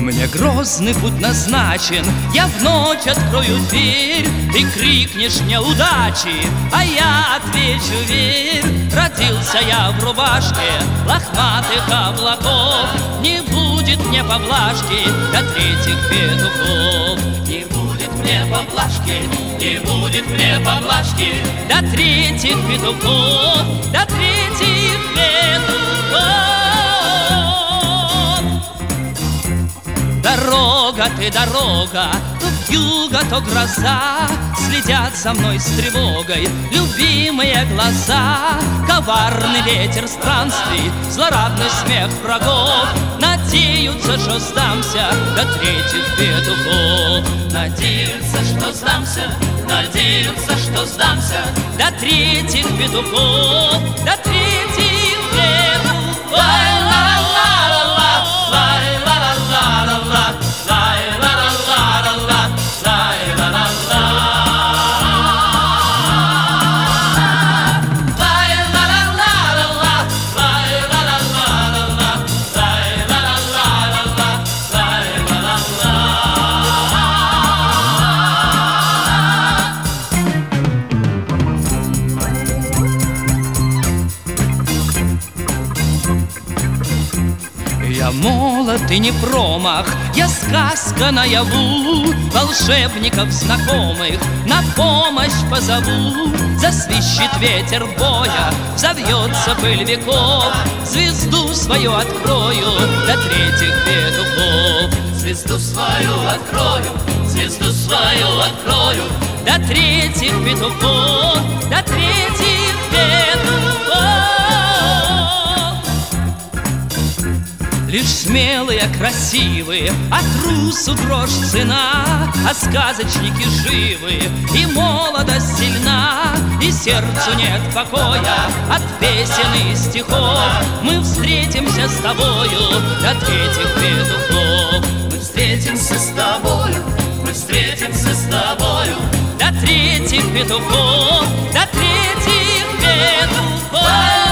Мне грозный путь назначен, я в ночь открою дверь. Ты крикнешь мне удачи, а я отвечу верь. Родился я в рубашке лохматых облаков. Не будет мне поблажки до третьих петухов. Не будет мне поблажки, не будет мне поблажки до третьих петухов, до третьих петухов. Дорога ты, дорога, то вьюга, то гроза, следят за мной с тревогой любимые глаза. Коварный ветер странствий, злорадный смех врагов надеются, что сдамся до третьих петухов. Надеются, что сдамся, надеются, что сдамся до третьих петухов, до третьих петухов. Я молод и не промах, я сказка наяву. Волшебников знакомых на помощь позову. Засвищет ветер боя, взовьется пыль веков. Звезду свою открою до третьих петухов. Звезду свою открою, звезду свою открою до третьих петухов, до третьих петухов. Лишь смелые, красивые, а трусу дрожь цена, а сказочники живы, и молодость сильна, и сердцу нет покоя от песен и стихов. Мы встретимся с тобою до третьих петухов. Мы встретимся с тобою, мы встретимся с тобою до третьих петухов, до третьих петухов.